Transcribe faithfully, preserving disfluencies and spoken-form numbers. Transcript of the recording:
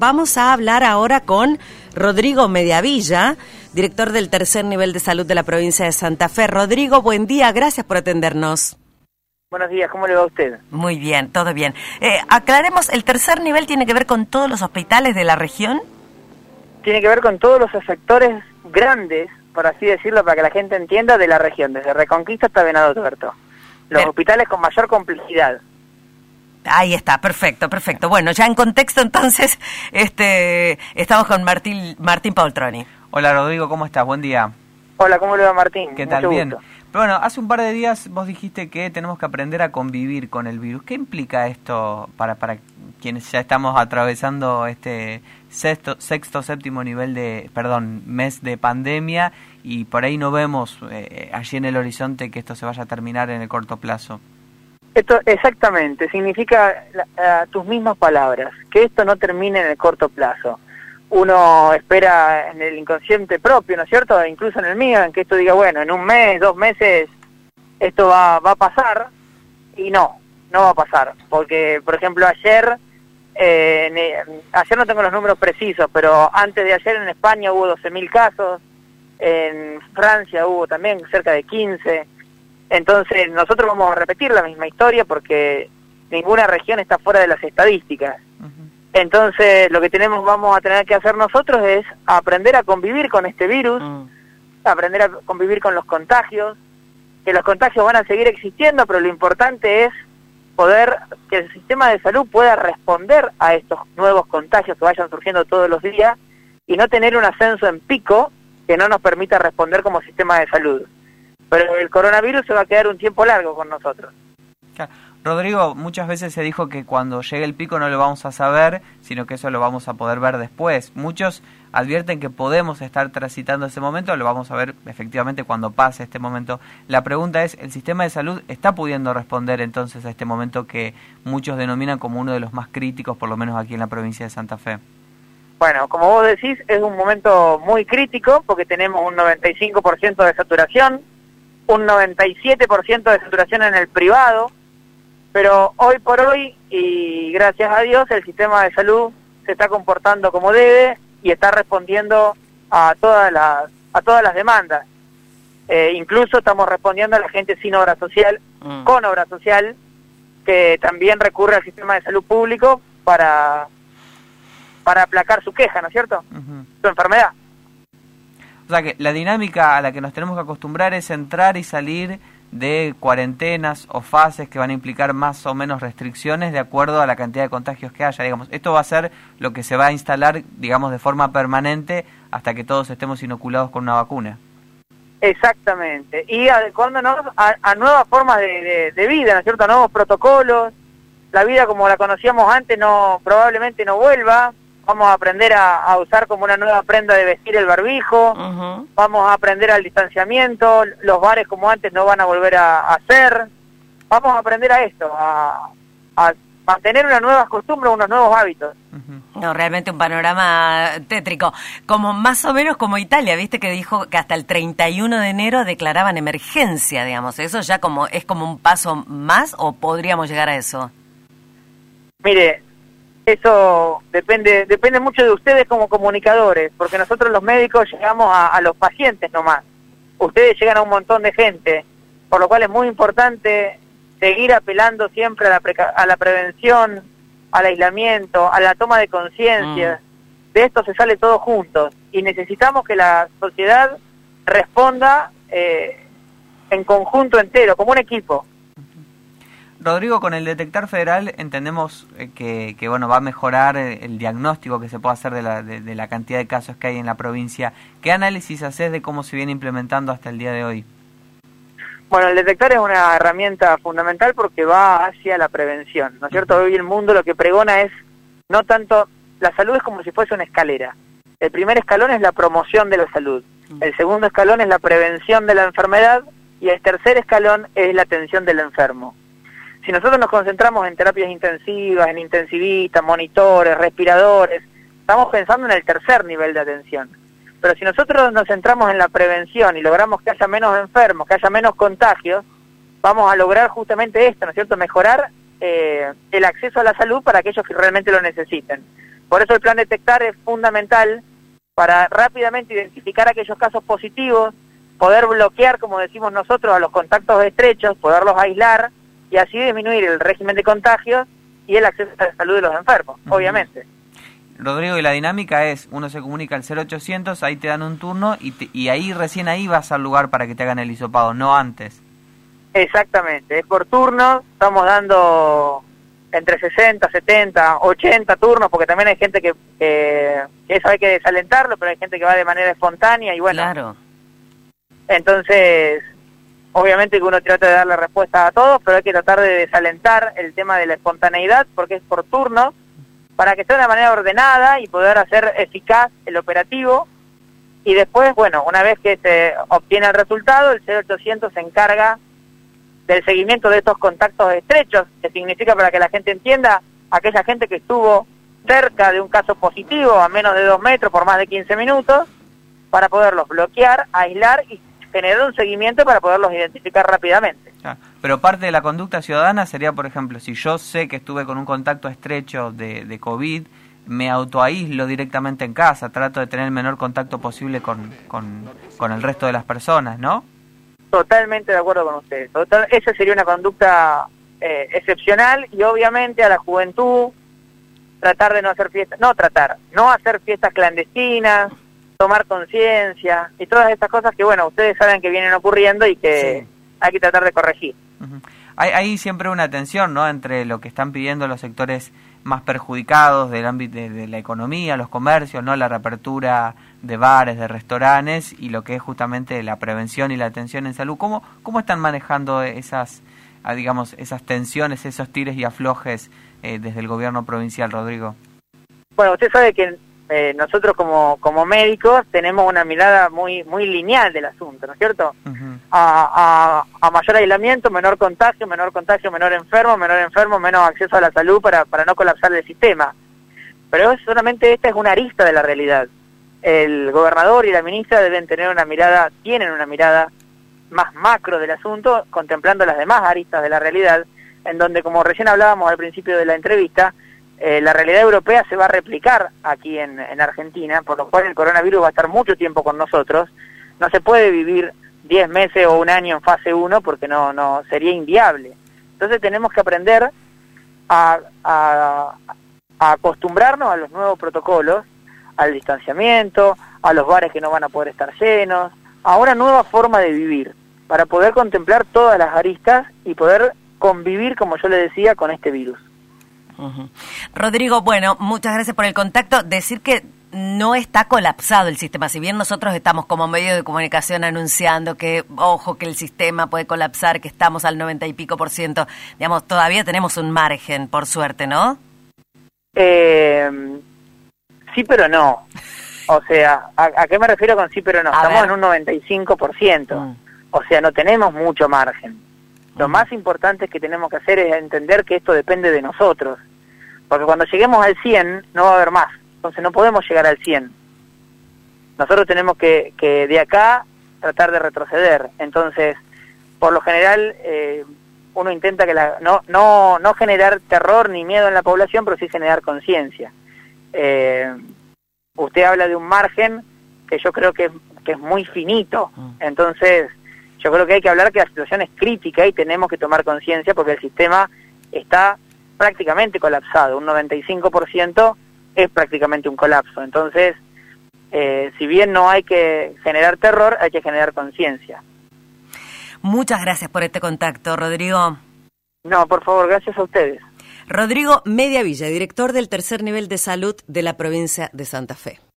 Vamos a hablar ahora con Rodrigo Mediavilla, director del tercer nivel de salud de la provincia de Santa Fe. Rodrigo, buen día, gracias por atendernos. Buenos días, ¿cómo le va a usted? Muy bien, todo bien. Eh, aclaremos, ¿el tercer nivel tiene que ver con todos los hospitales de la región? Tiene que ver con todos los sectores grandes, por así decirlo, para que la gente entienda, de la región, desde Reconquista hasta Venado Tuerto. Los Bien. Hospitales con mayor complejidad. Ahí está, perfecto, perfecto. Bueno, ya en contexto entonces, este, estamos con Martín, Martín Poltroni. Hola Rodrigo, ¿cómo estás? Buen día. Hola, ¿cómo le va Martín? ¿Qué tal? Mucho Bien. gusto. Pero bueno, hace un par de días vos dijiste que tenemos que aprender a convivir con el virus. ¿Qué implica esto para, para quienes ya estamos atravesando este sexto, sexto, séptimo nivel de, perdón, mes de pandemia y por ahí no vemos eh, allí en el horizonte que esto se vaya a terminar en el corto plazo? Esto exactamente, significa la, la, tus mismas palabras, que esto no termine en el corto plazo. Uno espera en el inconsciente propio, ¿no es cierto? Incluso en el mío, en que esto diga, bueno, en un mes, dos meses, esto va, va a pasar, y no, no va a pasar. Porque, por ejemplo, ayer, eh, ayer no tengo los números precisos, pero antes de ayer en España hubo doce mil casos, en Francia hubo también cerca de quince. Entonces nosotros vamos a repetir la misma historia porque ninguna región está fuera de las estadísticas. Uh-huh. Entonces lo que tenemos, vamos a tener que hacer nosotros es aprender a convivir con este virus, uh-huh. aprender a convivir con los contagios, que los contagios van a seguir existiendo, pero lo importante es poder que el sistema de salud pueda responder a estos nuevos contagios que vayan surgiendo todos los días y no tener un ascenso en pico que no nos permita responder como sistema de salud. Pero el coronavirus se va a quedar un tiempo largo con nosotros. Claro. Rodrigo, muchas veces se dijo que cuando llegue el pico no lo vamos a saber, sino que eso lo vamos a poder ver después. Muchos advierten que podemos estar transitando ese momento, lo vamos a ver efectivamente cuando pase este momento. La pregunta es, ¿el sistema de salud está pudiendo responder entonces a este momento que muchos denominan como uno de los más críticos, por lo menos aquí en la provincia de Santa Fe? Bueno, como vos decís, es un momento muy crítico porque tenemos un noventa y cinco por ciento de saturación, un noventa y siete por ciento de saturación en el privado, pero hoy por hoy, y gracias a Dios, el sistema de salud se está comportando como debe y está respondiendo a todas las, a todas las demandas. Eh, incluso estamos respondiendo a la gente sin obra social, mm. con obra social, que también recurre al sistema de salud público para, para aplacar su queja, ¿no es cierto? Uh-huh. Su enfermedad. O sea que la dinámica a la que nos tenemos que acostumbrar es entrar y salir de cuarentenas o fases que van a implicar más o menos restricciones de acuerdo a la cantidad de contagios que haya. Digamos, esto va a ser lo que se va a instalar, digamos, de forma permanente hasta que todos estemos inoculados con una vacuna. Exactamente. Y adecuándonos a, a nuevas formas de, de, de vida, ¿no es cierto? A nuevos protocolos. La vida como la conocíamos antes no probablemente no vuelva. Vamos a aprender a, a usar como una nueva prenda de vestir el barbijo, uh-huh. vamos a aprender al distanciamiento, los bares como antes no van a volver a, a hacer, vamos a aprender a esto, a, a mantener unas nuevas costumbres, unos nuevos hábitos. Uh-huh. No, realmente un panorama tétrico, como más o menos como Italia, viste que dijo que hasta el treinta y uno de enero declaraban emergencia, digamos, ¿eso ya como es como un paso más o podríamos llegar a eso? Mire, eso depende depende mucho de ustedes como comunicadores, porque nosotros los médicos llegamos a, a los pacientes nomás. Ustedes llegan a un montón de gente, por lo cual es muy importante seguir apelando siempre a la, preca- a la prevención, al aislamiento, a la toma de conciencia. Mm. De esto se sale todo juntos y necesitamos que la sociedad responda eh, en conjunto entero, como un equipo. Rodrigo, con el detectar federal entendemos que, que bueno va a mejorar el diagnóstico que se puede hacer de la, de, de la cantidad de casos que hay en la provincia. ¿Qué análisis haces de cómo se viene implementando hasta el día de hoy? Bueno, el detectar es una herramienta fundamental porque va hacia la prevención, ¿no es cierto? Hoy el mundo lo que pregona es no tanto, la salud es como si fuese una escalera. El primer escalón es la promoción de la salud, el segundo escalón es la prevención de la enfermedad y el tercer escalón es la atención del enfermo. Si nosotros nos concentramos en terapias intensivas, en intensivistas, monitores, respiradores, estamos pensando en el tercer nivel de atención. Pero si nosotros nos centramos en la prevención y logramos que haya menos enfermos, que haya menos contagios, vamos a lograr justamente esto, ¿no es cierto? Mejorar eh, el acceso a la salud para aquellos que realmente lo necesiten. Por eso el plan detectar es fundamental para rápidamente identificar aquellos casos positivos, poder bloquear, como decimos nosotros, a los contactos estrechos, poderlos aislar y así disminuir el régimen de contagios y el acceso a la salud de los enfermos, uh-huh. obviamente. Rodrigo, y la dinámica es, uno se comunica al cero ochocientos, ahí te dan un turno y, te, y ahí recién ahí vas al lugar para que te hagan el hisopado, no antes. Exactamente, es por turno, estamos dando entre sesenta, setenta, ochenta turnos, porque también hay gente que, que, que eso hay que desalentarlo, pero hay gente que va de manera espontánea y bueno. Claro. Entonces, obviamente que uno trata de darle respuesta a todos, pero hay que tratar de desalentar el tema de la espontaneidad, porque es por turno, para que sea de una manera ordenada y poder hacer eficaz el operativo. Y después, bueno, una vez que se obtiene el resultado, el cero ochocientos se encarga del seguimiento de estos contactos estrechos, que significa, para que la gente entienda, aquella gente que estuvo cerca de un caso positivo, a menos de dos metros, por más de quince minutos, para poderlos bloquear, aislar y generar un seguimiento para poderlos identificar rápidamente. Ah, pero parte de la conducta ciudadana sería, por ejemplo, si yo sé que estuve con un contacto estrecho de, de COVID, me autoaíslo directamente en casa, trato de tener el menor contacto posible con, con, con el resto de las personas, ¿no? Totalmente de acuerdo con ustedes. Total, esa sería una conducta eh, excepcional y obviamente a la juventud tratar de no hacer fiestas, no tratar, no hacer fiestas clandestinas, tomar conciencia y todas estas cosas que, bueno, ustedes saben que vienen ocurriendo y que sí. hay que tratar de corregir. Uh-huh. Hay, hay siempre una tensión, ¿no?, entre lo que están pidiendo los sectores más perjudicados del ámbito de, de la economía, los comercios, ¿no?, la reapertura de bares, de restaurantes, y lo que es justamente la prevención y la atención en salud. ¿Cómo, cómo están manejando esas, digamos, esas tensiones, esos tires y aflojes eh, desde el gobierno provincial, Rodrigo? Bueno, usted sabe que eh, nosotros como, como médicos tenemos una mirada muy muy lineal del asunto, ¿no es cierto? Uh-huh. a, a, a mayor aislamiento, menor contagio, menor contagio, menor enfermo, menor enfermo, menos acceso a la salud para, para no colapsar el sistema. Pero solamente esta es una arista de la realidad. El gobernador y la ministra deben tener una mirada, tienen una mirada más macro del asunto, contemplando las demás aristas de la realidad, en donde, como recién hablábamos al principio de la entrevista, eh, la realidad europea se va a replicar aquí en, en Argentina, por lo cual el coronavirus va a estar mucho tiempo con nosotros. No se puede vivir diez meses o un año en fase uno porque no, no sería inviable. Entonces tenemos que aprender a, a, a acostumbrarnos a los nuevos protocolos, al distanciamiento, a los bares que no van a poder estar llenos, a una nueva forma de vivir, para poder contemplar todas las aristas y poder convivir, como yo le decía, con este virus. Uh-huh. Rodrigo, bueno, muchas gracias por el contacto. Decir que no está colapsado el sistema, si bien nosotros estamos como medio de comunicación anunciando que, ojo, que el sistema puede colapsar, que estamos al noventa y pico por ciento, digamos, todavía tenemos un margen, por suerte, ¿no? Eh... Sí, pero no. O sea, ¿a, a qué me refiero con sí, pero no? A Estamos ver. en un noventa y cinco por ciento. Mm. O sea, no tenemos mucho margen. Lo mm. más importante que tenemos que hacer es entender que esto depende de nosotros. Porque cuando lleguemos al cien, no va a haber más. Entonces no podemos llegar al cien. Nosotros tenemos que, que de acá tratar de retroceder. Entonces, por lo general, eh, uno intenta que la, no, no, no generar terror ni miedo en la población, pero sí generar conciencia. Eh, usted habla de un margen que yo creo que, que es muy finito, entonces yo creo que hay que hablar que la situación es crítica y tenemos que tomar conciencia porque el sistema está prácticamente colapsado, un noventa y cinco por ciento es prácticamente un colapso, entonces eh, si bien no hay que generar terror, hay que generar conciencia. Muchas gracias por este contacto, Rodrigo. No, por favor, gracias a ustedes. Rodrigo Mediavilla, director del tercer nivel de salud de la provincia de Santa Fe.